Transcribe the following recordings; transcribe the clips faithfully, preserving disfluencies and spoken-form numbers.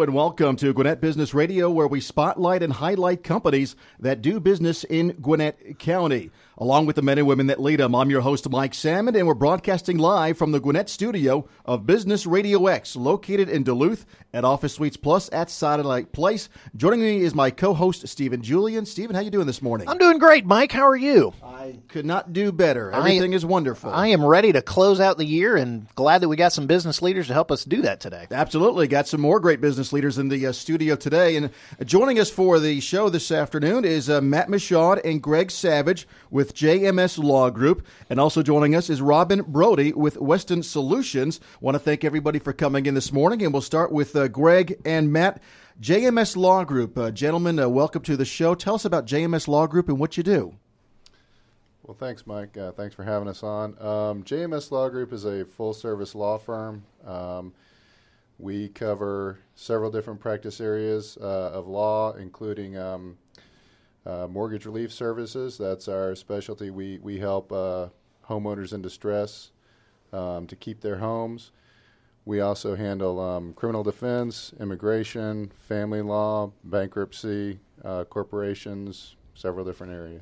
and welcome to Gwinnett Business Radio, where we spotlight and highlight companies that do business in Gwinnett County, along with the men and women that lead them. I'm your host, Mike Salmon, and we're broadcasting live from the Gwinnett studio of Business Radio X, located in Duluth at Office Suites Plus at Satellite Place. Joining me is my co-host, Stephen Julian. Stephen, how you doing this morning? I'm doing great, Mike. How are you? I could not do better. Everything I, is wonderful. I am ready to close out the year and glad that we got some business leaders to help us do that today. Absolutely. Got some more great business leaders in the uh, studio today. And uh, joining us for the show this afternoon is uh, Matt Michaud and Greg Savage with J M S Law Group. And also joining us is Robin Brody with Weston Solutions. Want to thank everybody for coming in this morning. And we'll start with uh, Greg and Matt. J M S Law Group. Uh, gentlemen, uh, welcome to the show. Tell us about J M S Law Group and what you do. Well, thanks, Mike. Uh, thanks for having us on. Um, J M S Law Group is a full-service law firm. Um, we cover several different practice areas uh, of law, including um, uh, mortgage relief services. That's our specialty. We, we help uh, homeowners in distress um, to keep their homes. We also handle um, criminal defense, immigration, family law, bankruptcy, uh, corporations, several different areas.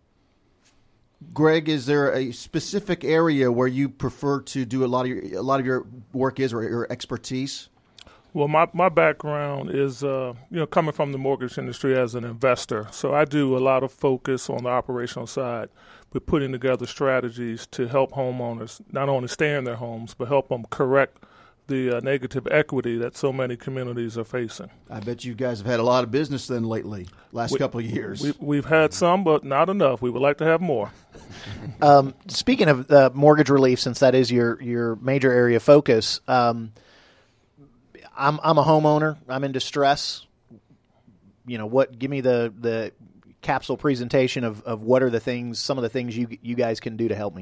Greg, is there a specific area where you prefer to do a lot of your, a lot of your work is or your expertise? Well, my, my background is, uh, you know, coming from the mortgage industry as an investor. So I do a lot of focus on the operational side with putting together strategies to help homeowners not only stay in their homes, but help them correct the uh, negative equity that so many communities are facing. I bet you guys have had a lot of business then lately, last we, couple of years. We, we've had some, but not enough. We would like to have more. um, speaking of uh, mortgage relief, since that is your, your major area of focus, um, I'm I'm a homeowner. I'm in distress. You know, what? Give me the, the capsule presentation of, of what are the things, some of the things you you guys can do to help me.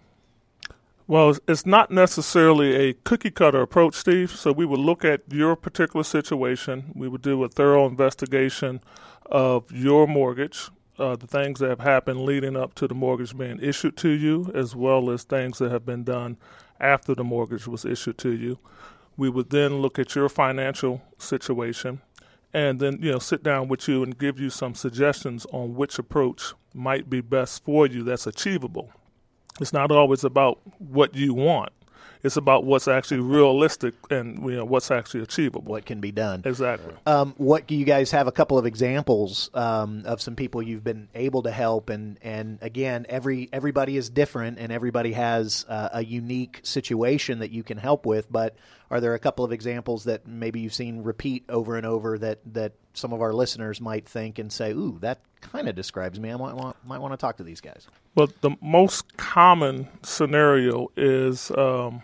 Well, it's not necessarily a cookie-cutter approach, Steve. So we would look at your particular situation. We would do a thorough investigation of your mortgage, uh, the things that have happened leading up to the mortgage being issued to you, as well as things that have been done after the mortgage was issued to you. We would then look at your financial situation and then, you know, sit down with you and give you some suggestions on which approach might be best for you that's achievable. It's not always about what you want. It's about what's actually realistic and, you know, what's actually achievable. What can be done. Exactly. Um, what do you guys have a couple of examples um, of some people you've been able to help? And, and again, every everybody is different and everybody has uh, a unique situation that you can help with. But are there a couple of examples that maybe you've seen repeat over and over that, that some of our listeners might think and say, ooh, that kind of describes me. I might want, might want to talk to these guys. Well, the most common scenario is um,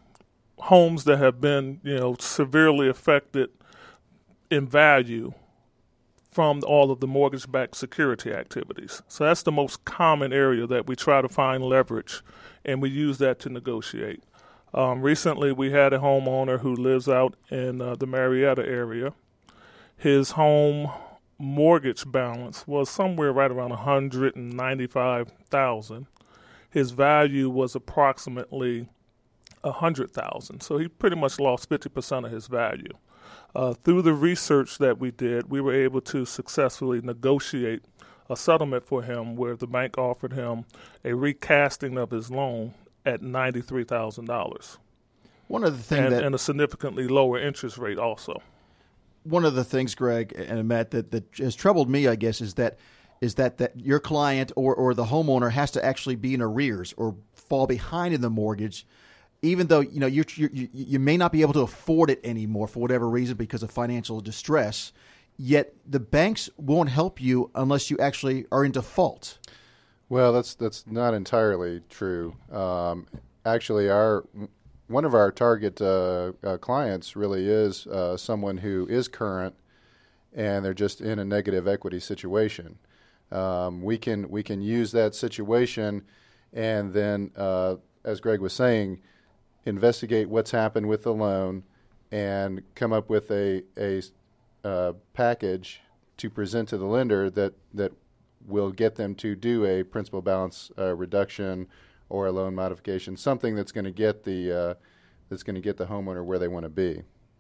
homes that have been, you know, severely affected in value from all of the mortgage-backed security activities. So that's the most common area that we try to find leverage, and we use that to negotiate. Um, recently, we had a homeowner who lives out in uh, the Marietta area. His home mortgage balance was somewhere right around one hundred ninety-five thousand dollars. His value was approximately one hundred thousand dollars. So he pretty much lost fifty percent of his value. Uh, through the research that we did, we were able to successfully negotiate a settlement for him where the bank offered him a recasting of his loan at ninety-three thousand dollars. One of the things and, that and a significantly lower interest rate also. One of the things, Greg and Matt, that, that has troubled me, I guess, is that is that, that your client or, or the homeowner has to actually be in arrears or fall behind in the mortgage, even though you know you you you may not be able to afford it anymore for whatever reason because of financial distress. Yet the banks won't help you unless you actually are in default. Well, that's that's not entirely true. Um, actually, our one of our target uh, uh, clients really is uh, someone who is current, and they're just in a negative equity situation. Um, we can we can use that situation, and then, uh, as Greg was saying, investigate what's happened with the loan, and come up with a a uh, package to present to the lender that that. will get them to do a principal balance uh, reduction or a loan modification, something that's going to get the uh, that's going to get the homeowner where they want to be.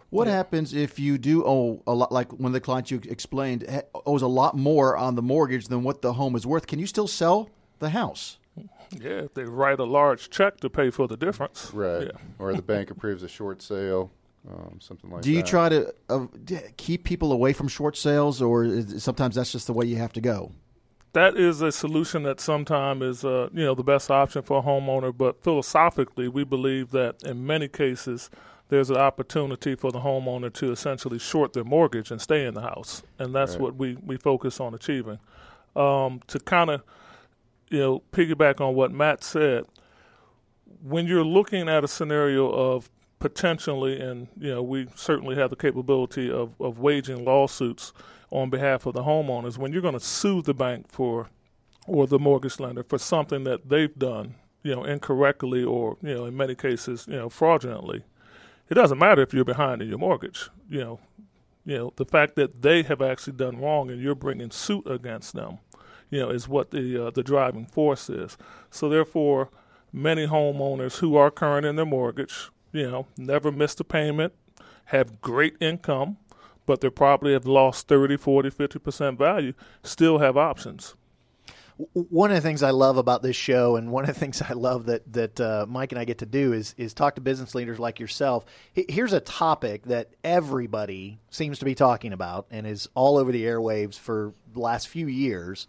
What Yeah. happens if you do owe a lot, like one of the clients you explained ha- owes a lot more on the mortgage than what the home is worth? Can you still sell the house? Yeah, if they write a large check to pay for the difference. Right. Yeah. Or the bank approves a short sale, um, something like that. Do you try to uh, d- keep people away from short sales, or is, sometimes that's just the way you have to go? That is a solution that sometimes is, uh, you know, the best option for a homeowner. But philosophically, we believe that in many cases, there's an opportunity for the homeowner to essentially short their mortgage and stay in the house, and that's Right. what we, we focus on achieving. Um, to kind of, you know, piggyback on what Matt said, when you're looking at a scenario of potentially, and you know, we certainly have the capability of, of waging lawsuits on behalf of the homeowners, when you're going to sue the bank for, or the mortgage lender for something that they've done, you know, incorrectly or, you know, in many cases, you know, fraudulently, it doesn't matter if you're behind in your mortgage. You know, you know, the fact that they have actually done wrong and you're bringing suit against them, you know, is what the uh, the driving force is. So therefore, many homeowners who are current in their mortgage, you know, never missed a payment, have great income, but their property have lost thirty, forty, fifty percent value, still have options. One of the things I love about this show, and one of the things I love that that uh, Mike and I get to do is is talk to business leaders like yourself. Here's a topic that everybody seems to be talking about and is all over the airwaves for the last few years.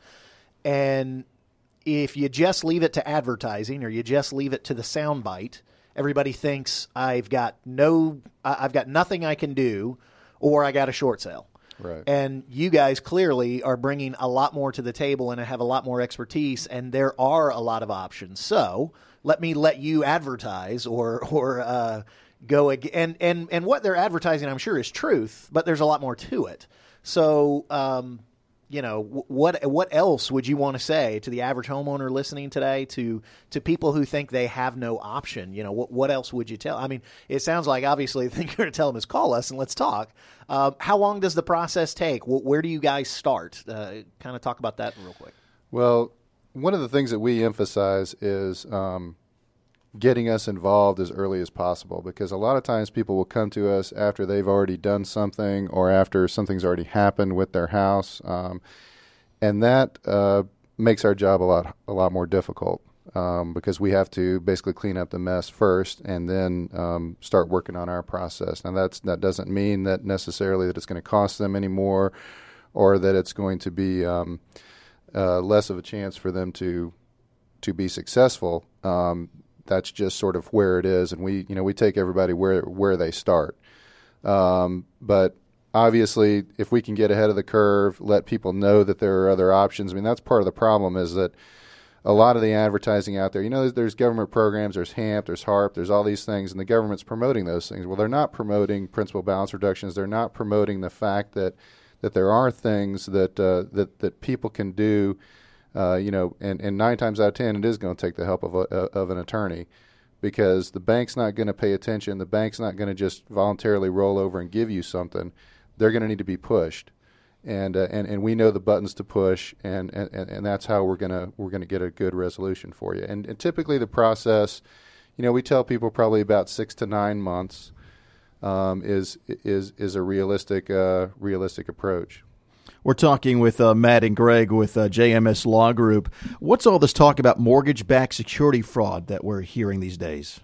And if you just leave it to advertising or you just leave it to the soundbite, everybody thinks I've got no, I've got nothing I can do, or I got a short sale. Right. And you guys clearly are bringing a lot more to the table and have a lot more expertise, and there are a lot of options. So let me let you advertise or or uh, go ag- and and and what they're advertising, I'm sure, is truth, but there's a lot more to it. So um, you know, what what else would you want to say to the average homeowner listening today, to to people who think they have no option? You know, what what else would you tell? I mean, it sounds like obviously the thing you're going to tell them is call us and let's talk. Uh, how long does the process take? Where do you guys start? Uh, kind of talk about that real quick. Well, one of the things that we emphasize is um, getting us involved as early as possible, because a lot of times people will come to us after they've already done something or after something's already happened with their house, um, and that uh, makes our job a lot a lot more difficult. Um, because we have to basically clean up the mess first and then um, start working on our process. Now, that's that doesn't mean that necessarily that it's going to cost them any more, or that it's going to be um, uh, less of a chance for them to to be successful. Um, that's just sort of where it is, and we you know we take everybody where where they start. Um, but obviously, if we can get ahead of the curve, let people know that there are other options. I mean, that's part of the problem, is that a lot of the advertising out there, you know, there's, there's government programs, there's HAMP, there's HARP, there's all these things, and the government's promoting those things. Well, they're not promoting principal balance reductions. They're not promoting the fact that, that there are things that uh, that that people can do, uh, you know, and, and nine times out of ten, it is going to take the help of a, of an attorney, because the bank's not going to pay attention. The bank's not going to just voluntarily roll over and give you something. They're going to need to be pushed. And, uh, and and we know the buttons to push, and, and, and that's how we're gonna we're gonna get a good resolution for you. And, and typically the process, you know, we tell people probably about six to nine months um, is is is a realistic uh, realistic approach. We're talking with uh, Matt and Greg with uh, J M S Law Group. What's all this talk about mortgage-backed security fraud that we're hearing these days?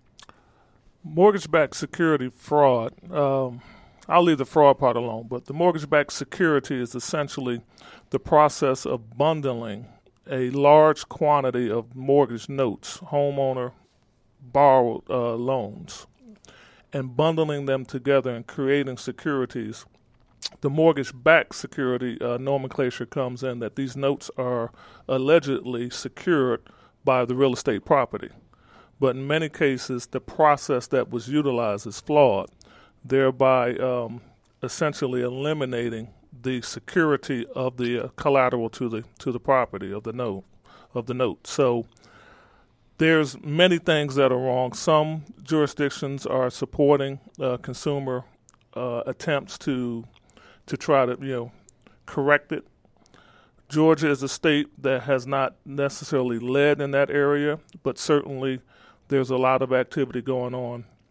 Mortgage-backed security fraud. Um, I'll leave the fraud part alone, but the mortgage-backed security is essentially the process of bundling a large quantity of mortgage notes, homeowner borrowed uh, loans, and bundling them together and creating securities. The mortgage-backed security uh, nomenclature comes in that these notes are allegedly secured by the real estate property. But in many cases, the process that was utilized is flawed, thereby um, essentially eliminating the security of the uh, collateral to the to the property of the note of the note. So there's many things that are wrong. Some jurisdictions are supporting uh, consumer uh, attempts to to try to you know correct it. Georgia is a state that has not necessarily led in that area, but certainly there's a lot of activity going on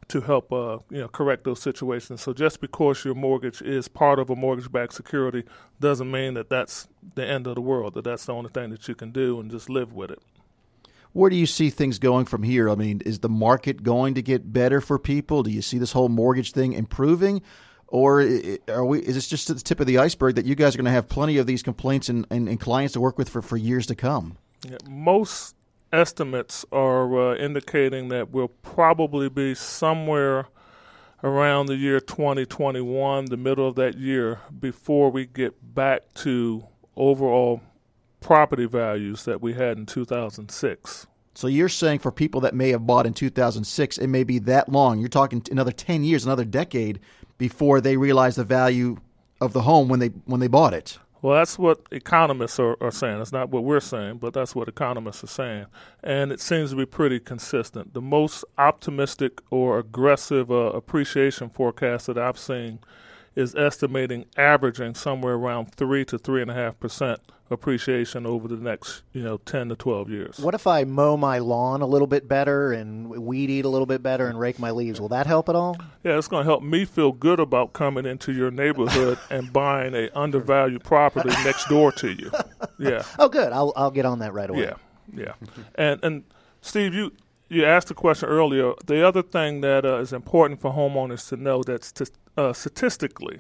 to help uh, you know correct those situations. So just because your mortgage is part of a mortgage-backed security doesn't mean that that's the end of the world, that that's the only thing that you can do and just live with it. Where do you see things going from here? I mean, is the market going to get better for people? Do you see this whole mortgage thing improving? Or are we? Is this just the tip of the iceberg that you guys are going to have plenty of these complaints and, and, and clients to work with for, for years to come? Yeah, most estimates are uh, indicating that we'll probably be somewhere around the year twenty twenty-one, the middle of that year, before we get back to overall property values that we had in two thousand six. So you're saying for people that may have bought in two thousand six, it may be that long. You're talking another ten years, another decade before they realize the value of the home when they when they bought it. Well, that's what economists are, are saying. It's not what we're saying, but that's what economists are saying. And it seems to be pretty consistent. The most optimistic or aggressive uh, appreciation forecast that I've seen is estimating averaging somewhere around three to three and a half percent appreciation over the next, you know, ten to twelve years. What if I mow my lawn a little bit better and weed eat a little bit better and rake my leaves? Will that help at all? Yeah, it's going to help me feel good about coming into your neighborhood and buying a undervalued property next door to you. Yeah. Oh, good. I'll I'll get on that right away. Yeah, yeah. And and Steve, you you asked a question earlier. The other thing that uh, is important for homeowners to know that st- uh, statistically,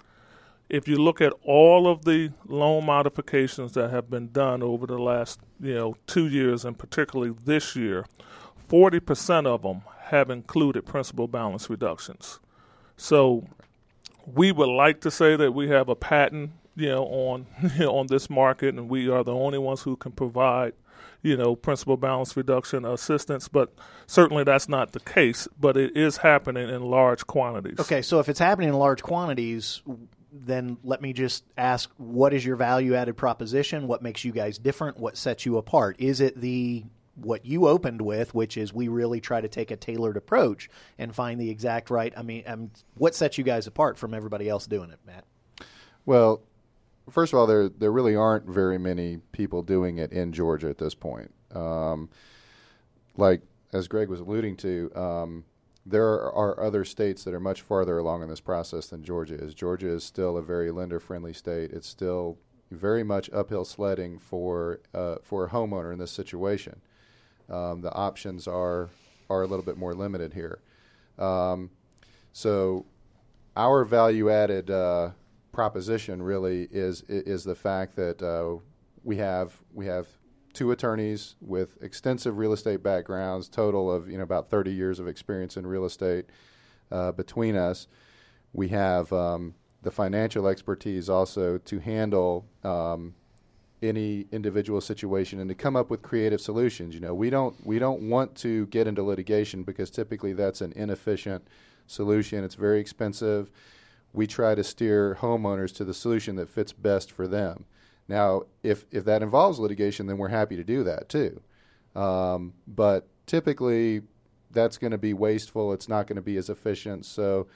if you look at all of the loan modifications that have been done over the last, you know, two years and particularly this year, forty percent of them have included principal balance reductions. So we would like to say that we have a patent, you know, on you know, on this market, and we are the only ones who can provide, you know, principal balance reduction assistance, but certainly that's not the case, but it is happening in large quantities. Okay, so if it's happening in large quantities, then let me just ask, what is your value-added proposition? What makes you guys different? What sets you apart? Is it the what you opened with, which is we really try to take a tailored approach and find the exact right? I mean, um, what sets you guys apart from everybody else doing it, Matt? Well, first of all, there there really aren't very many people doing it in Georgia at this point. Um, like, as Greg was alluding to, um, there are other states that are much farther along in this process than Georgia is. Georgia is still a very lender-friendly state. It's still very much uphill sledding for uh, for a homeowner in this situation. Um, the options are are a little bit more limited here. Um, so our value-added uh, proposition really is is the fact that uh, we have we have two attorneys with extensive real estate backgrounds, total of you know about thirty years of experience in real estate uh, between us. We have um, the financial expertise also to handle um, any individual situation and to come up with creative solutions. You know, we don't we don't want to get into litigation because typically that's an inefficient solution. It's very expensive. We try to steer homeowners to the solution that fits best for them. Now, if if that involves litigation, then we're happy to do that too. Um, but typically, that's going to be wasteful. It's not going to be as efficient. So,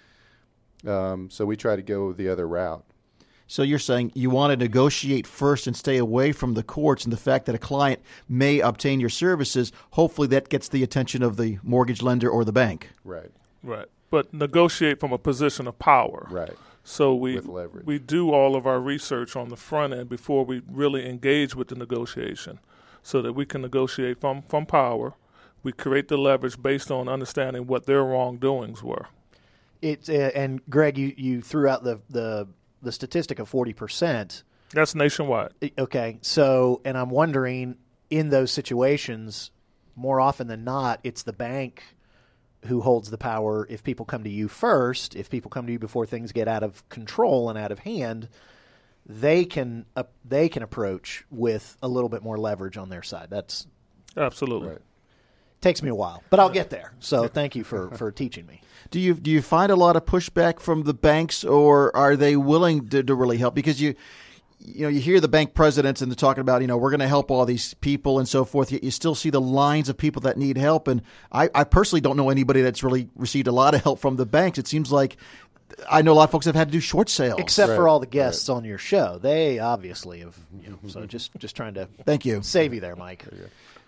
um, so we try to go the other route. So you're saying you want to negotiate first and stay away from the courts, and the fact that a client may obtain your services, hopefully that gets the attention of the mortgage lender or the bank. Right. Right. But negotiate from a position of power. Right. So we With leverage. we do all of our research on the front end before we really engage with the negotiation, so that we can negotiate from, from power. We create the leverage based on understanding what their wrongdoings were. It's uh, and Greg, you, you threw out the, the the statistic of forty percent. That's nationwide. Okay, so and I'm wondering, in those situations, more often than not, it's the bank who holds the power. If people come to you first, if people come to you before things get out of control and out of hand, they can uh, they can approach with a little bit more leverage on their side. That's absolutely right. Takes me a while, but I'll get there. So thank you for, for teaching me. Do you do you find a lot of pushback from the banks, or are they willing to, to really help? Because you you know you hear the bank presidents and they're talking about, you know, we're going to help all these people and so forth. Yet you still see the lines of people that need help. And I, I personally don't know anybody that's really received a lot of help from the banks. It seems like I know a lot of folks have had to do short sales. Except Right, for all the guests on your show. They obviously have, you know, so just, just trying to Thank you. save you there, Mike.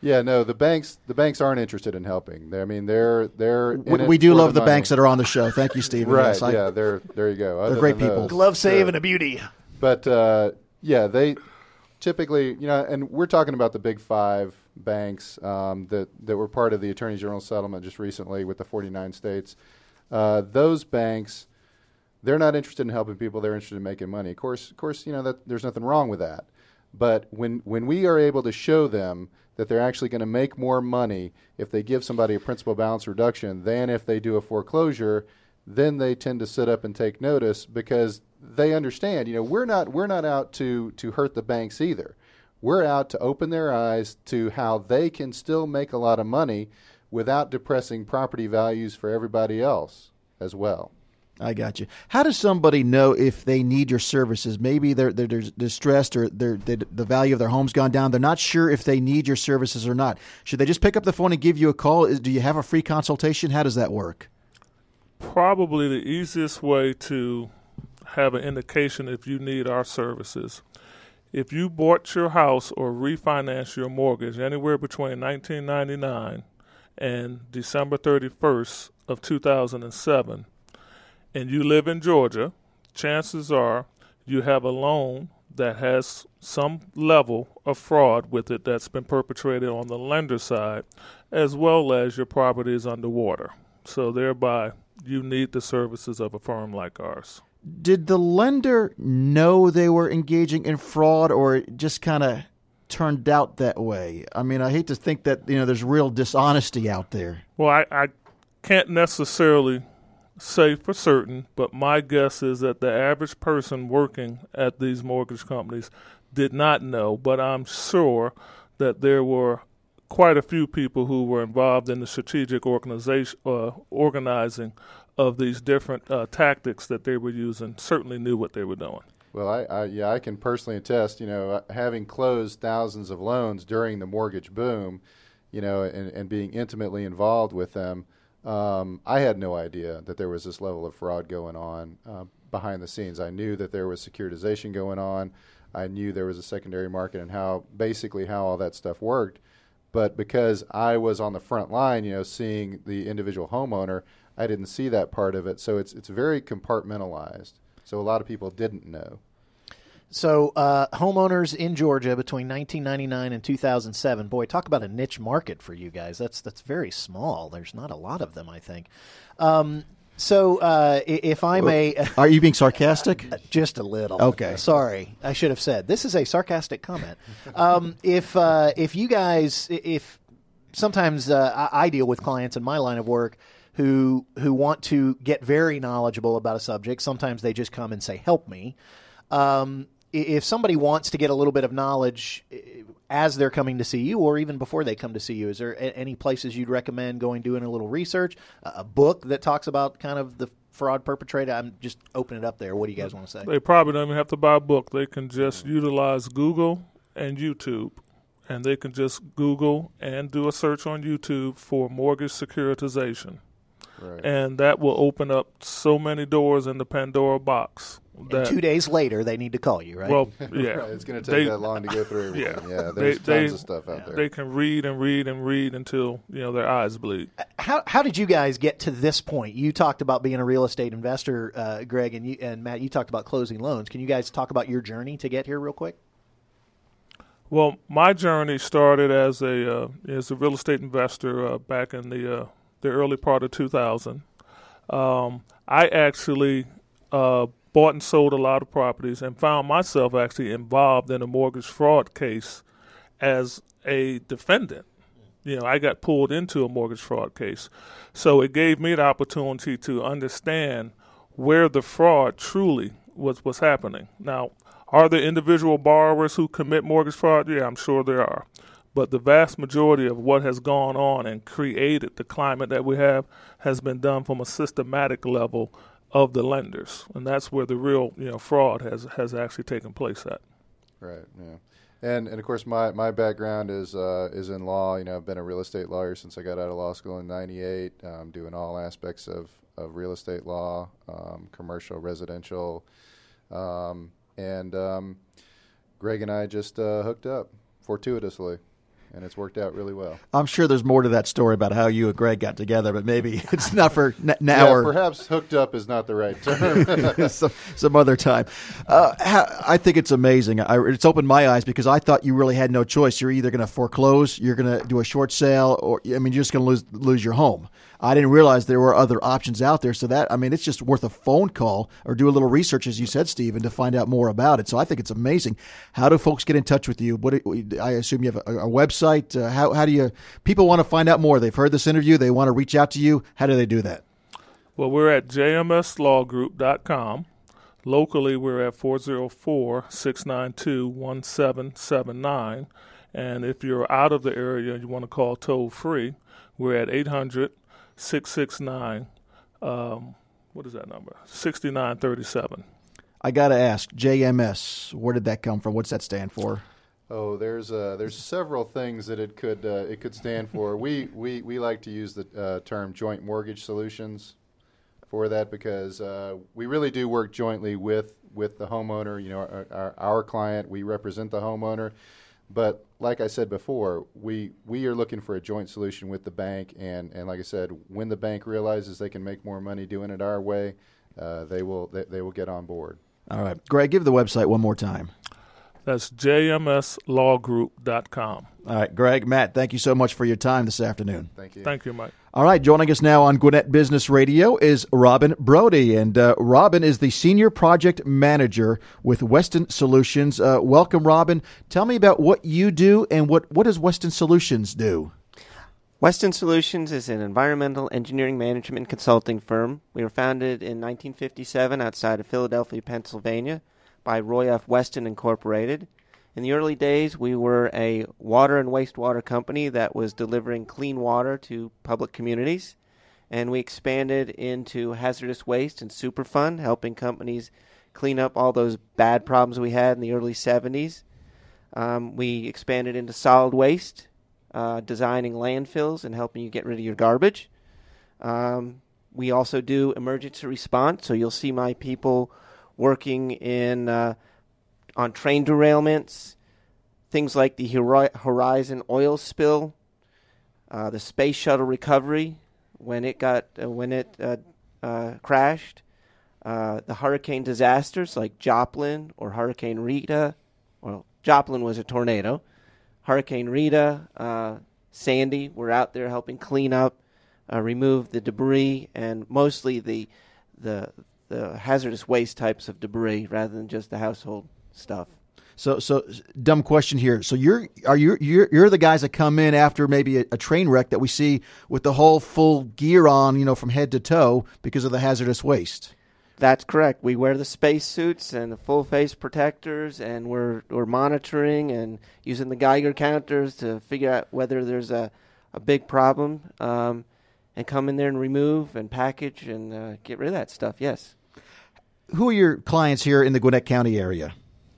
Yeah, no, the banks the banks aren't interested in helping. They, I mean, they're they're in We, it we do for love the, money. banks that are on the show. Thank you, Stephen. Right? Yes, I- yeah, they're there. You go. Other great than people. those, Glove save sure. and a beauty. But uh, yeah, they typically, you know, and we're talking about the big five banks um, that that were part of the Attorney General settlement just recently with the forty-nine states. Uh, those banks, they're not interested in helping people. They're interested in making money. Of course, of course, you know that there's nothing wrong with that. But when when we are able to show them that they're actually going to make more money if they give somebody a principal balance reduction than if they do a foreclosure, then they tend to sit up and take notice because they understand, you know, we're not we're not out to to hurt the banks either. We're out to open their eyes to how they can still make a lot of money without depressing property values for everybody else as well. I got you. How does somebody know if they need your services? Maybe they're they're, they're distressed or they're, they the value of their home's gone down. They're not sure if they need your services or not. Should they just pick up the phone and give you a call? Is, do you have a free consultation? How does that work? Probably the easiest way to have an indication if you need our services. If you bought your house or refinanced your mortgage anywhere between nineteen ninety-nine and December thirty-first of two thousand seven, and you live in Georgia, chances are you have a loan that has some level of fraud with it that's been perpetrated on the lender side, as well as your property is underwater. So thereby, you need the services of a firm like ours. Did the lender know they were engaging in fraud, or it just kind of turned out that way? I mean, I hate to think that, you know, there's real dishonesty out there. Well, I, I can't necessarily say for certain, but my guess is that the average person working at these mortgage companies did not know, but I'm sure that there were quite a few people who were involved in the strategic organization, uh, organizing of these different uh, tactics that they were using, certainly knew what they were doing. Well, I, I yeah, I can personally attest, you know, having closed thousands of loans during the mortgage boom, you know, and, and being intimately involved with them, um, I had no idea that there was this level of fraud going on uh, behind the scenes. I knew that there was securitization going on. I knew there was a secondary market and how basically how all that stuff worked. But because I was on the front line, you know, seeing the individual homeowner, I didn't see that part of it. So it's it's very compartmentalized. So a lot of people didn't know. So uh, homeowners in Georgia between nineteen ninety-nine and two thousand seven, boy, talk about a niche market for you guys. That's that's very small. There's not a lot of them, I think. Um, so uh, if I may... Are you being sarcastic? Just a little. Okay. Sorry, I should have said. This is a sarcastic comment. Um, if uh, if you guys, if sometimes uh, I deal with clients in my line of work who who want to get very knowledgeable about a subject. Sometimes they just come and say, help me. Um, if somebody wants to get a little bit of knowledge as they're coming to see you or even before they come to see you, is there any places you'd recommend going, doing a little research, a book that talks about kind of the fraud perpetrator? I'm just opening it up there. What do you guys want to say? They probably don't even have to buy a book. They can just utilize Google and YouTube, and they can just Google and do a search on YouTube for mortgage securitization. Right. And that will open up so many doors in the Pandora box. That, and two days later, they need to call you, right? Well, yeah. Right. It's going to take They- that long to go through everything. Yeah. Yeah, there's They- tons they- of stuff out there. They can read and read and read until, you know, their eyes bleed. How how did you guys get to this point? You talked about being a real estate investor, uh, Greg, and you, and Matt, you talked about closing loans. Can you guys talk about your journey to get here real quick? Well, my journey started as a uh, as a real estate investor uh, back in the uh, the early part of two thousand. Um, I actually uh, bought and sold a lot of properties and found myself actually involved in a mortgage fraud case as a defendant. You know, I got pulled into a mortgage fraud case. So it gave me the opportunity to understand where the fraud truly was, was happening. Now, are there individual borrowers who commit mortgage fraud? Yeah, I'm sure there are. But the vast majority of what has gone on and created the climate that we have has been done from a systematic level of the lenders. And that's where the real, you know, fraud has, has actually taken place at. Right. Yeah. And and of course my, my background is uh, is in law. You know, I've been a real estate lawyer since I got out of law school in ninety-eight. Um, doing all aspects of, of real estate law, um, commercial, residential, um, and um, Greg and I just uh, hooked up fortuitously. and it's worked out really well. I'm sure there's more to that story about how you and Greg got together, but maybe it's not for n- now. Yeah, or perhaps hooked up is not the right term. some, some other time. Uh, ha- I think it's amazing. I, it's opened my eyes because I thought you really had no choice. You're either going to foreclose, you're going to do a short sale, or I mean, you're just going to lose lose your home. I didn't realize there were other options out there. So that, I mean, it's just worth a phone call or do a little research, as you said, Stephen, to find out more about it. So I think it's amazing. How do folks get in touch with you? What I assume you have a, a website. Uh, how how do you people want to find out more? They've heard this interview. They want to reach out to you. How do they do that? Well, we're at j m s law group dot com. Locally, we're at four oh four, six nine two, one seven seven nine. And if you're out of the area and you want to call toll-free, we're at eight hundred, six six nine, um, what is that number? sixty-nine thirty-seven. I got to ask, J M S, where did that come from? What's that stand for? Oh, there's uh, there's several things that it could uh, it could stand for. we, we we like to use the uh, term joint mortgage solutions for that because uh, we really do work jointly with, with the homeowner. You know, our, our, our client, we represent the homeowner. But like I said before, we we are looking for a joint solution with the bank, and, and like I said, when the bank realizes they can make more money doing it our way, uh, they will they, they will get on board. All right, Greg, give the website one more time. That's j m s law group dot com. All right, Greg, Matt, thank you so much for your time this afternoon. Thank you. Thank you, Mike. All right, joining us now on Gwinnett Business Radio is Robin Brody, and uh, Robin is the Senior Project Manager with Weston Solutions. Uh, welcome, Robin. Tell me about what you do and what, what does Weston Solutions do? Weston Solutions is an environmental engineering management consulting firm. We were founded in nineteen fifty-seven outside of Philadelphia, Pennsylvania by Roy F. Weston Incorporated. In the early days, we were a water and wastewater company that was delivering clean water to public communities, and we expanded into hazardous waste and Superfund, helping companies clean up all those bad problems we had in the early seventies. Um, we expanded into solid waste, uh, designing landfills and helping you get rid of your garbage. Um, we also do emergency response, so you'll see my people working in uh, on train derailments, things like the Horizon oil spill, uh, the space shuttle recovery when it got uh, when it uh, uh, crashed, uh, the hurricane disasters like Joplin or Hurricane Rita. Well, Joplin was a tornado. Hurricane Rita, uh, Sandy, we're out there helping clean up, uh, remove the debris, and mostly the the the hazardous waste types of debris rather than just the household stuff. So, so dumb question here. So you're are you you're, you're the guys that come in after maybe a, a train wreck that we see with the whole full gear on, you know, from head to toe because of the hazardous waste. That's correct. We wear the space suits and the full face protectors, and we're we're monitoring and using the Geiger counters to figure out whether there's a a big problem, um, and come in there and remove and package and uh, get rid of that stuff. Yes. Who are your clients here in the Gwinnett County area?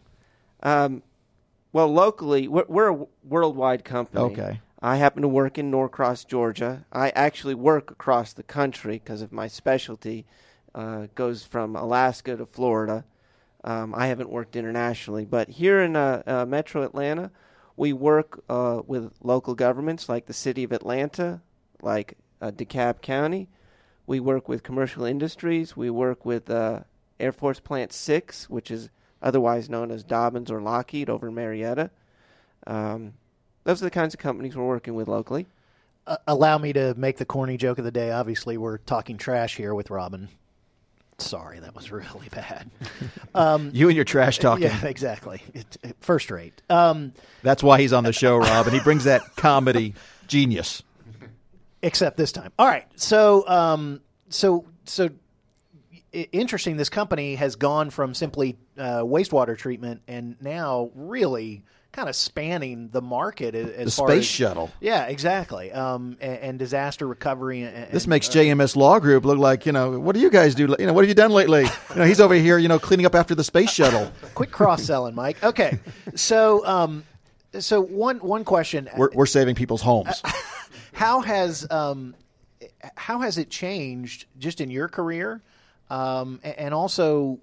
Um, well, locally, we're, we're a worldwide company. Okay. I happen to work in Norcross, Georgia. I actually work across the country because of my specialty. Uh, goes from Alaska to Florida. Um, I haven't worked internationally. But here in uh, uh, Metro Atlanta, we work uh, with local governments like the City of Atlanta, like uh, DeKalb County. We work with commercial industries. We work with uh, Air Force Plant six, which is otherwise known as Dobbins or Lockheed over in Marietta. Um, those are the kinds of companies we're working with locally. Uh, allow me to make the corny joke of the day. Obviously, we're talking trash here with Robin. Sorry, that was really bad. Um, you and your trash talking. Yeah, exactly. It, it, first rate. Um, That's why he's on the show, Rob, and he brings that comedy genius. Except this time. All right. So, um, so, so interesting. This company has gone from simply uh, wastewater treatment and now really kind of spanning the market as the far space as, shuttle. Yeah, exactly. Um, and, and disaster recovery. And, this makes uh, J M S Law Group look like, you know, what do you guys do? You know, what have you done lately? You know, he's over here, you know, cleaning up after the space shuttle. Quit cross-selling, Mike. Okay. So, um, so one, one question. We're, we're saving people's homes. How has, um, how has it changed just in your career? Um, and also,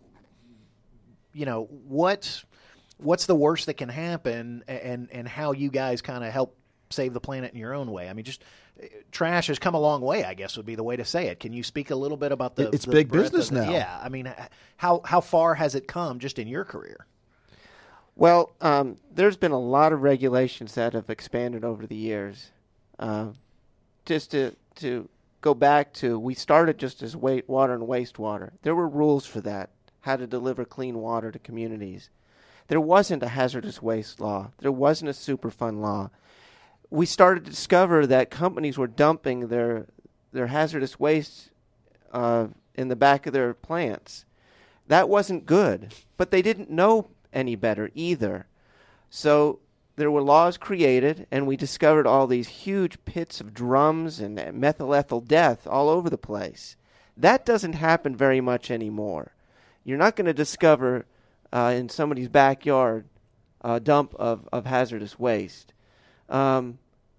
you know, what, what's the worst that can happen, and, and how you guys kind of help save the planet in your own way. I mean, just uh, trash has come a long way, I guess would be the way to say it. Can you speak a little bit about the It's the big breadth business of the- now. Yeah, I mean, how how far has it come just in your career? Well, um, there's been a lot of regulations that have expanded over the years. Uh, just to to go back to, we started just as wa- water and wastewater. There were rules for that, how to deliver clean water to communities. There wasn't a hazardous waste law. There wasn't a Superfund law. We started to discover that companies were dumping their their hazardous waste uh, in the back of their plants. That wasn't good, but they didn't know any better either. So there were laws created, and we discovered all these huge pits of drums and methyl ethyl death all over the place. That doesn't happen very much anymore. You're not going to discover uh, in somebody's backyard a dump of, of hazardous waste. Um,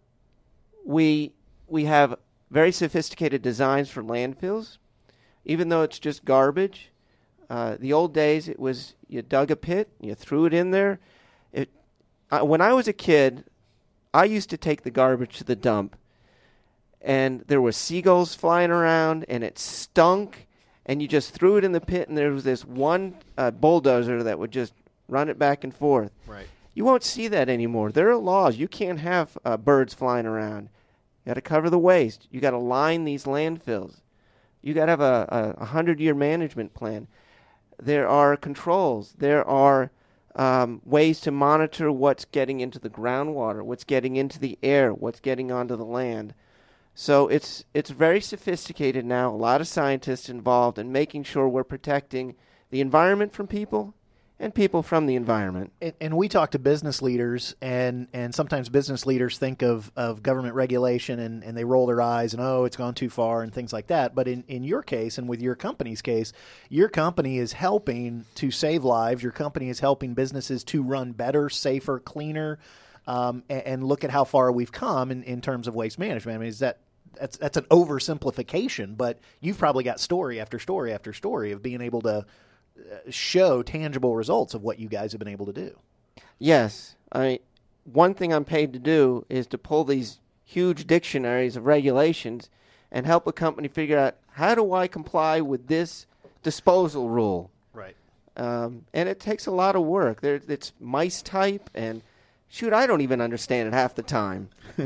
we we have very sophisticated designs for landfills, even though it's just garbage. Uh, the old days, it was you dug a pit, you threw it in there. It, uh, when I was a kid, I used to take the garbage to the dump, and there were seagulls flying around, and it stunk, and you just threw it in the pit, and there was this one uh, bulldozer that would just run it back and forth. Right. You won't see that anymore. There are laws. You can't have uh, birds flying around. You got to cover the waste. You got to line these landfills. You got to have a, a, a hundred-year management plan. There are controls. There are um, ways to monitor what's getting into the groundwater, what's getting into the air, what's getting onto the land. So it's it's very sophisticated now. A lot of scientists involved in making sure we're protecting the environment from people and people from the environment. And, and we talk to business leaders, and, and sometimes business leaders think of, of government regulation, and, and they roll their eyes and, oh, it's gone too far and things like that. But in, in your case, and with your company's case, your company is helping to save lives. Your company is helping businesses to run better, safer, cleaner, um, and, and look at how far we've come in, in terms of waste management. I mean, is that that's that's an oversimplification, but you've probably got story after story after story of being able to show tangible results of what you guys have been able to do. Yes. I one thing I'm paid to do is to pull these huge dictionaries of regulations and help a company figure out, how do I comply with this disposal rule? Right. Um, and it takes a lot of work. There, it's mice type, and shoot, I don't even understand it half the time.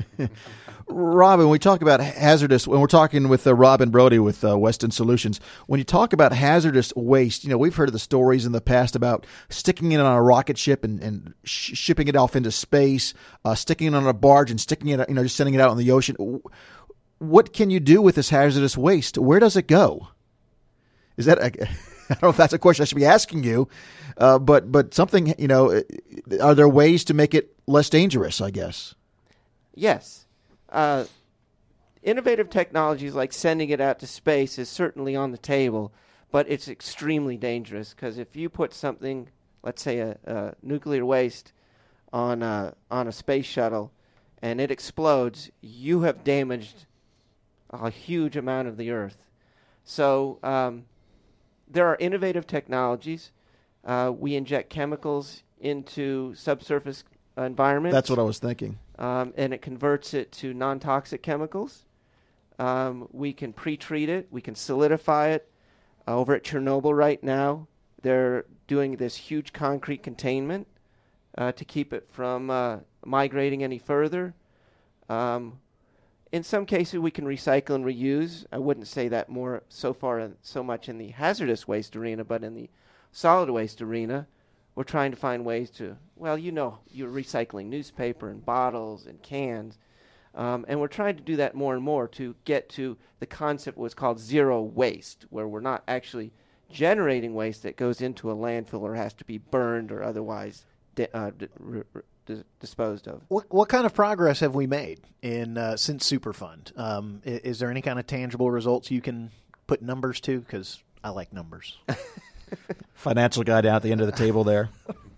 Robin, we talk about hazardous, when we're talking with uh, Robin Brody with uh, Weston Solutions, when you talk about hazardous waste, you know, we've heard of the stories in the past about sticking it on a rocket ship and, and sh- shipping it off into space, uh, sticking it on a barge and sticking it, you know, just sending it out in the ocean. What can you do with this hazardous waste? Where does it go? Is that, a, I don't know if that's a question I should be asking you, uh, but, but something, you know, are there ways to make it less dangerous, I guess? Yes. Uh, innovative technologies like sending it out to space is certainly on the table, but it's extremely dangerous, because if you put something, let's say a, a nuclear waste, on a, on a space shuttle and it explodes, you have damaged a huge amount of the Earth. So um, there are innovative technologies. Uh, we inject chemicals into subsurface environments. That's what I was thinking. Um, and it converts it to non-toxic chemicals. Um, we can pre-treat it. We can solidify it. Uh, over at Chernobyl right now, they're doing this huge concrete containment uh, to keep it from uh, migrating any further. Um, in some cases, we can recycle and reuse. I wouldn't say that more so far in, so much in the hazardous waste arena, but in the solid waste arena, we're trying to find ways to, well, you know, you're recycling newspaper and bottles and cans. Um, and we're trying to do that more and more to get to the concept of what's called zero waste, where we're not actually generating waste that goes into a landfill or has to be burned or otherwise di- uh, di- r- r- dis- disposed of. What what kind of progress have we made in uh, since Superfund? Um, is, is there any kind of tangible results you can put numbers to? Because I like numbers. Financial guy down at the end of the table there.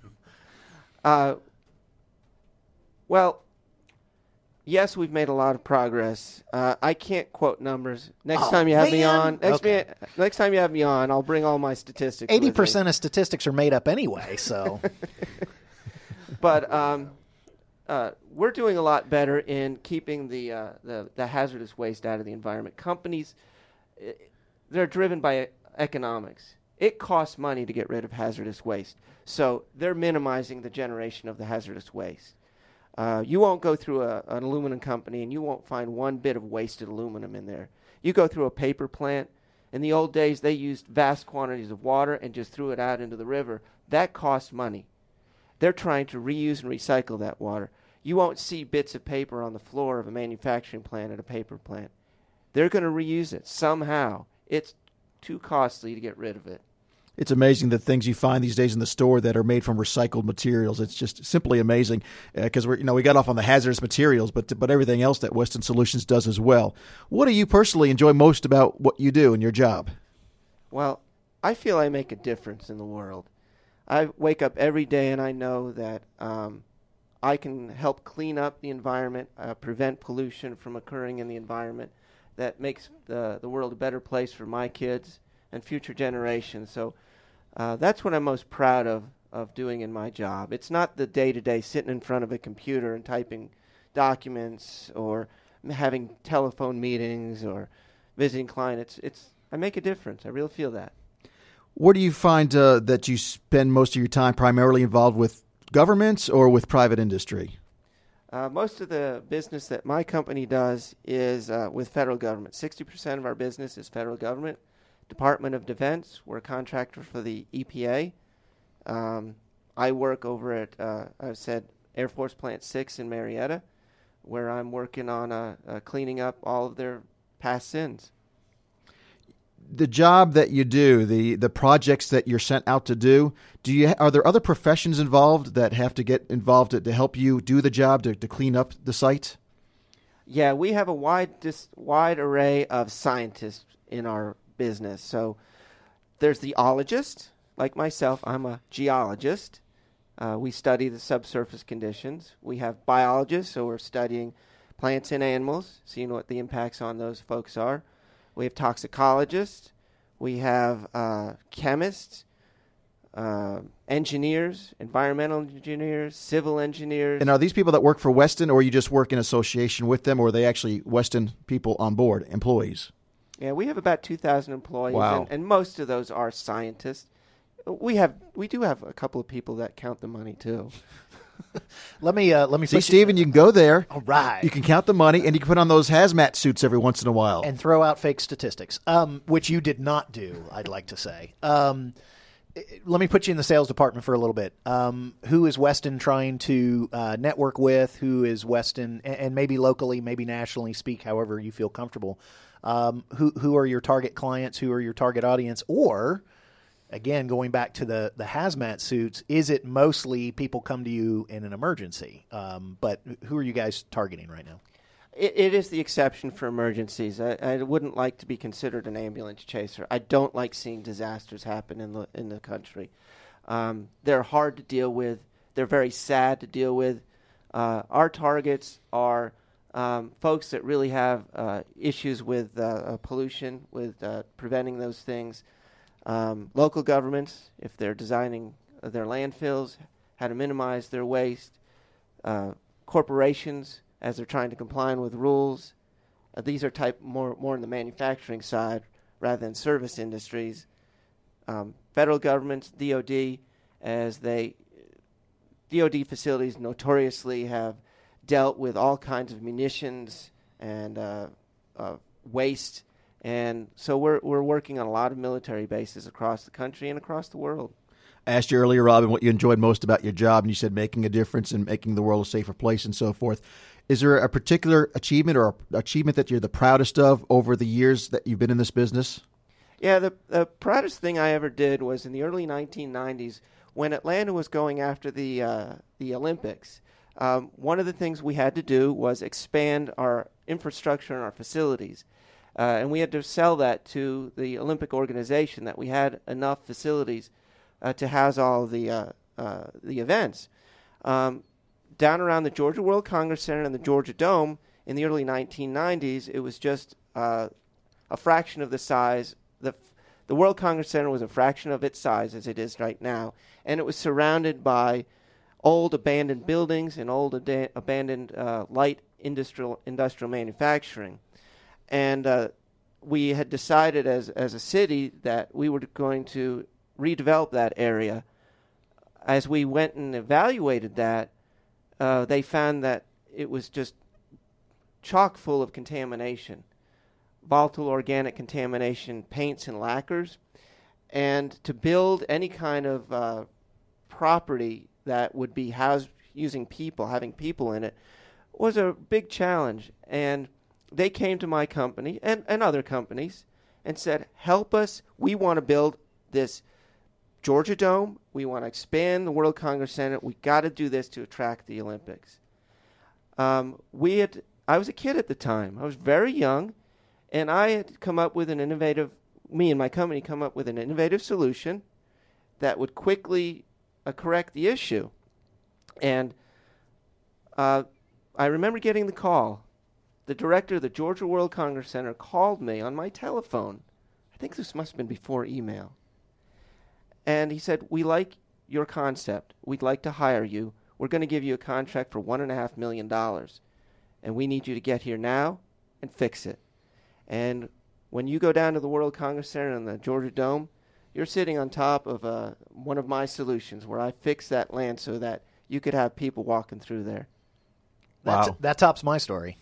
Uh, well, yes, we've made a lot of progress. Uh, I can't quote numbers. Next Oh, time you have man. me on, next, Okay. me, next time you have me on, I'll bring all my statistics. with Eighty me. percent of statistics are made up anyway. So But um, uh, we're doing a lot better in keeping the, uh, the the hazardous waste out of the environment. Companies, uh, they're driven by economics. It costs money to get rid of hazardous waste, so they're minimizing the generation of the hazardous waste. Uh, you won't go through a, an aluminum company and you won't find one bit of wasted aluminum in there. You go through a paper plant. In the old days, they used vast quantities of water and just threw it out into the river. That costs money. They're trying to reuse and recycle that water. You won't see bits of paper on the floor of a manufacturing plant at a paper plant. They're going to reuse it somehow. It's too costly to get rid of it. It's amazing the things you find these days in the store that are made from recycled materials. It's just simply amazing because uh, we're you know we got off on the hazardous materials, but but everything else that Weston Solutions does as well. What do you personally enjoy most about what you do in your job? Well, I feel I make a difference in the world. I wake up every day and I know that um, I can help clean up the environment, uh, prevent pollution from occurring in the environment. That makes the the world a better place for my kids and future generations. So. Uh, that's what I'm most proud of, of doing in my job. It's not the day-to-day sitting in front of a computer and typing documents or having telephone meetings or visiting clients. It's, it's I make a difference. I really feel that. Where do you find uh, that you spend most of your time primarily involved with governments or with private industry? Uh, most of the business that my company does is uh, with federal government. sixty percent of our business is federal government. Department of Defense, we're a contractor for the E P A. Um, I work over at, uh, I said, Air Force Plant six in Marietta, where I'm working on uh, uh, cleaning up all of their past sins. The job that you do, the, the projects that you're sent out to do, do you are there other professions involved that have to get involved to, to help you do the job, to, to clean up the site? Yeah, we have a wide dis- wide array of scientists in our business. So there's the ologist, like myself. I'm a geologist. Uh, we study the subsurface conditions. We have biologists, so we're studying plants and animals, seeing what the impacts on those folks are. We have toxicologists. We have uh, chemists, uh, engineers, environmental engineers, civil engineers. And are these people that work for Weston, or you just work in association with them, or are they actually Weston people on board, employees? Yeah, we have about two thousand employees, Wow. and, and most of those are scientists. We have, we do have a couple of people that count the money too. Let me uh, let me See, put Stephen, you can go there. All right. You can count the money, and you can put on those hazmat suits every once in a while. and throw out fake statistics, um, which you did not do. I'd like to say. Um, let me put you in the sales department for a little bit. Um, who is Weston trying to uh, network with? Who is Weston, and, and maybe locally, maybe nationally, speak however you feel comfortable. Um, who who are your target clients? Who are your target audience? Or, again, going back to the, the hazmat suits, is it mostly people come to you in an emergency? Um, but who are you guys targeting right now? It, it is the exception for emergencies. I, I wouldn't like to be considered an ambulance chaser. I don't like seeing disasters happen in the in the country. Um, they're hard to deal with. They're very sad to deal with. Uh, our targets are um, folks that really have uh, issues with uh, uh, pollution, with uh, preventing those things. Um, local governments, if they're designing uh, their landfills, how to minimize their waste. Uh, corporations, as they're trying to comply with rules. Uh, these are type more more in the manufacturing side rather than service industries. Um, federal governments, D O D, as they D O D facilities notoriously have dealt with all kinds of munitions and uh, uh, waste, and so we're we're working on a lot of military bases across the country and across the world. I asked you earlier, Robin, what you enjoyed most about your job, and you said making a difference and making the world a safer place and so forth. Is there a particular achievement or a achievement that you're the proudest of over the years that you've been in this business? Yeah, the, the proudest thing I ever did was in the early nineteen nineties when Atlanta was going after the uh, the Olympics. Um, one of the things we had to do was expand our infrastructure and our facilities. Uh, and we had to sell that to the Olympic organization that we had enough facilities uh, to house all the uh, uh, the events. Um, down around the Georgia World Congress Center and the Georgia Dome in the early nineteen nineties, it was just uh, a fraction of the size. The the World Congress Center was a fraction of its size as it is right now, and it was surrounded by old abandoned buildings and old ad- abandoned uh, light industrial industrial manufacturing. And uh, we had decided as as a city that we were going to redevelop that area. As we went and evaluated that, uh, they found that it was just chock full of contamination, volatile organic contamination, paints and lacquers. And to build any kind of uh, property that would be housed using people, having people in it, was a big challenge. And they came to my company and, and other companies and said, help us. We want to build this Georgia Dome. We want to expand the World Congress Center. We got to do this to attract the Olympics. Um, we had, I was a kid at the time. I was very young, and I had come up with an innovative, me and my company come up with an innovative solution that would quickly uh, correct the issue. And uh, I remember getting the call. The director of the Georgia World Congress Center called me on my telephone. I think this must have been before email. And he said, we like your concept. We'd like to hire you. We're going to give you a contract for one and a half million dollars. And we need you to get here now and fix it. And when you go down to the World Congress Center in the Georgia Dome, you're sitting on top of uh, one of my solutions where I fix that land so that you could have people walking through there. That's, Wow. That tops my story.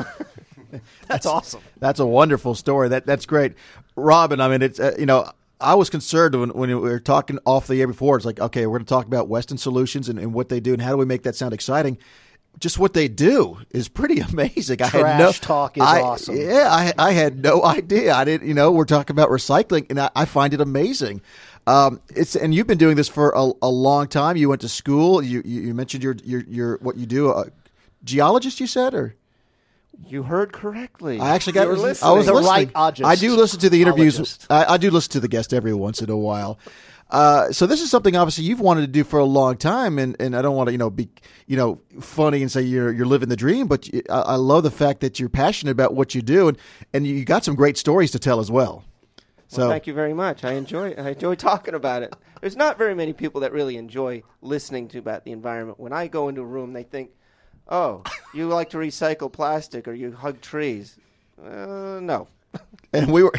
That's awesome. That's a wonderful story. That That's great. Robin, I mean, it's, uh, you know, I was concerned when, when we were talking off the air before. It's like, okay, we're going to talk about Weston Solutions and, and what they do and how do we make that sound exciting. Just what they do is pretty amazing. I Trash had no, talk is I, awesome. Yeah, I, I had no idea. I didn't, you know, we're talking about recycling, and I, I find it amazing. Um, it's and you've been doing this for a, a long time. You went to school. You you, you mentioned your your your what you do. A geologist, you said, or You heard correctly. I actually got. You were I was listening. The listening. rightologist. I do listen to the interviews. Ologist. I, I do listen to the guest every once in a while. Uh, so this is something obviously you've wanted to do for a long time, and, and I don't want to you know be you know funny and say you're you're living the dream, but you, I, I love the fact that you're passionate about what you do, and, and you got some great stories to tell as well. So Well, thank you very much. I enjoy I enjoy talking about it. There's not very many people that really enjoy listening to about the environment. When I go into a room, they think, "Oh, you like to recycle plastic or you hug trees." Uh, no. and we were.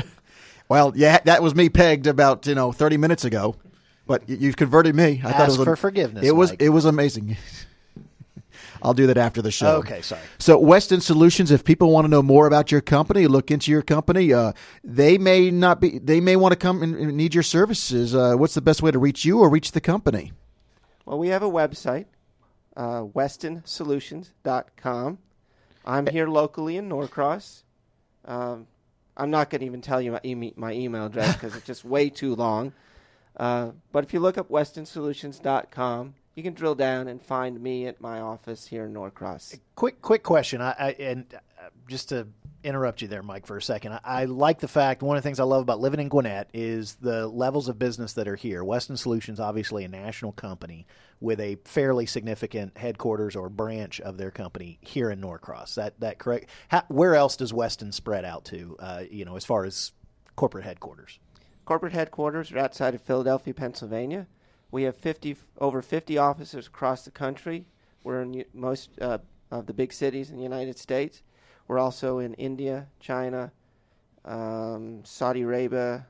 Well, yeah, that was me pegged about you know thirty minutes ago, but y- you've converted me. I thought it Ask was for a- forgiveness, It was Mike. it was amazing. I'll do that after the show. Okay, sorry. So Weston Solutions, if people want to know more about your company, look into your company, uh, they may not be. They may want to come and and need your services. Uh, what's the best way to reach you or reach the company? Well, we have a website, uh, weston solutions dot com. I'm here locally in Norcross. Um, I'm not going to even tell you my, e- my email address because it's just way too long. Uh, but if you look up weston solutions dot com, you can drill down and find me at my office here in Norcross. Quick, quick question. I, I and uh, just to interrupt you there, Mike, for a second. I, I like the fact one of the things I love about living in Gwinnett is the levels of business that are here. Weston Solutions, obviously a national company with a fairly significant headquarters or branch of their company here in Norcross. That that correct? How, where else does Weston spread out to? Uh, you know, as far as corporate headquarters. Corporate headquarters are outside of Philadelphia, Pennsylvania. We have fifty over fifty offices across the country. We're in most uh, of the big cities in the United States. We're also in India, China, um, Saudi Arabia,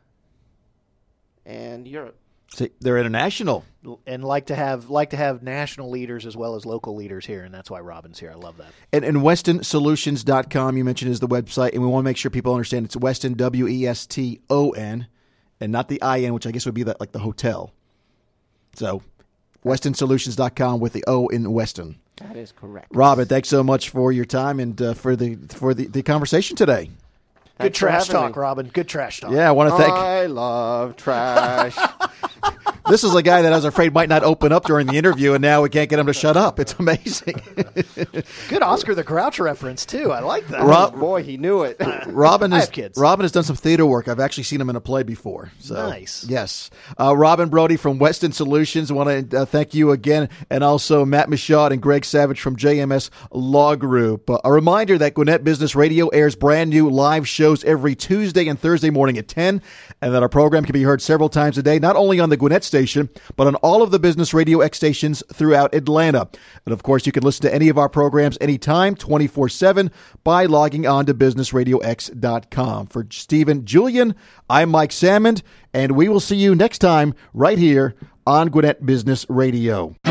and Europe. See, they're international. And like to have like to have national leaders as well as local leaders here, and that's why Robin's here. I love that. And, and weston solutions dot com, you mentioned, is the website, and we want to make sure people understand it's Weston, W E S T O N, and not the I N, which I guess would be the, like the hotel. So weston solutions dot com with the O in Weston. That is correct. Robin, thanks so much for your time and uh, for the for the, the conversation today. Good Thanks for trash having talk, me. Robin. Good trash talk. Yeah, I want to thank. I love trash. This is a guy that I was afraid might not open up during the interview, and now we can't get him to shut up. It's amazing. Good Oscar the Grouch reference too. I like that. Rob, Boy, he knew it. Robin I is have kids. Robin has done some theater work. I've actually seen him in a play before. So, Nice. Yes. Uh, Robin Brody from Weston Solutions. I want to uh, thank you again, and also Matt Michaud and Greg Savage from J M S Law Group. Uh, a reminder that Gwinnett Business Radio airs brand new live shows every Tuesday and Thursday morning at ten, and that our program can be heard several times a day, not only on the Gwinnett station, but on all of the Business Radio X stations throughout Atlanta. And of course, you can listen to any of our programs anytime, twenty-four seven, by logging on to business radio x dot com. For Stephen Julian, I'm Mike Salmond, and we will see you next time right here on Gwinnett Business Radio.